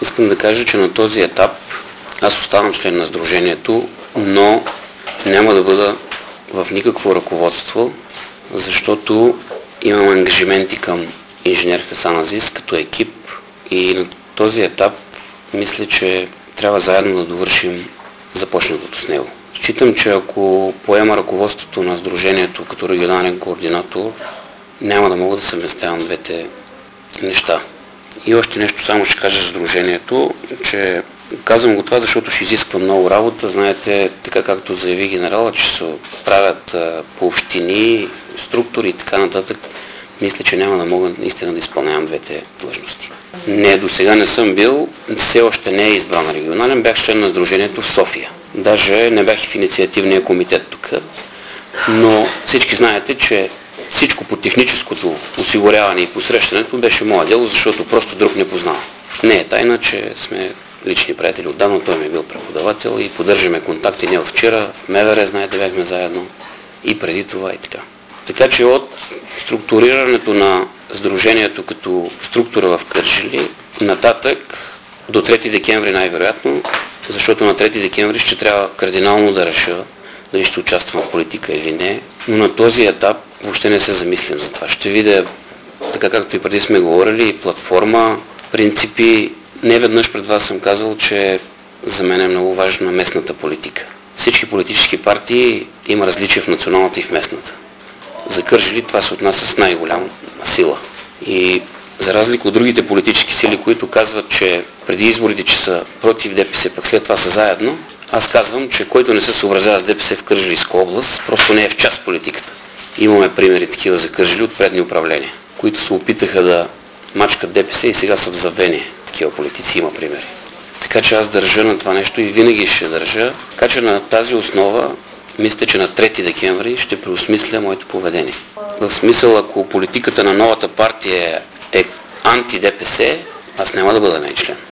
Искам да кажа, че на този етап аз оставам член на Сдружението, но няма да бъда в никакво ръководство, защото имам ангажименти към инженер Хасан Азис като екип и на този етап мисля, че трябва заедно да довършим започнатото с него. Считам, че ако поема ръководството на Сдружението като регионален координатор, няма да мога да съвместявам двете неща. И още нещо само ще кажа за Сдружението, че казвам го това, защото ще изисква много работа. Знаете, така както заяви генерала, че се правят по общини, структури и така нататък. Мисля, че няма да мога наистина да изпълнявам двете длъжности. Не, до сега не съм бил, все още не е избран регионален, бях член на Сдружението в София. Даже не бях и в инициативния комитет тук. Но всички знаете, че всичко по техническото осигуряване и посрещането беше мое дело, защото просто друг не познава. Не е тайна, че сме лични приятели отдавна, той ми е бил преподавател и поддържаме контакти не от вчера, в МВР, знаете, бяхме заедно и преди това и така. Така че от структурирането на Сдружението като структура в Кърджали, нататък до 3 декември най-вероятно, защото на 3 декември ще трябва кардинално да реша дали ще участвам в политика или не, но на този етап въобще не се замислям за това. Ще видя, така както и преди сме говорили, платформа, принципи. Не веднъж пред вас съм казвал, че за мен е много важна местната политика. Всички политически партии има различия в националната и в местната. За Кърджали това се отнася с най-голяма сила. И за разлика от другите политически сили, които казват, че преди изборите, че са против ДПС, пък след това са заедно, аз казвам, че който не се съобразява с ДПС в Кърджалийска област, просто не е в част в политиката. Имаме примери такива за Кърджали от предни управления, които се опитаха да мачкат ДПС и сега са в забвение. Такива политици има примери. Така че аз държа на това нещо и винаги ще държа. Така че на тази основа мисля, че на 3 декември ще преосмисля моето поведение. В смисъл, ако политиката на новата партия е анти-ДПС, аз няма да бъда неин член.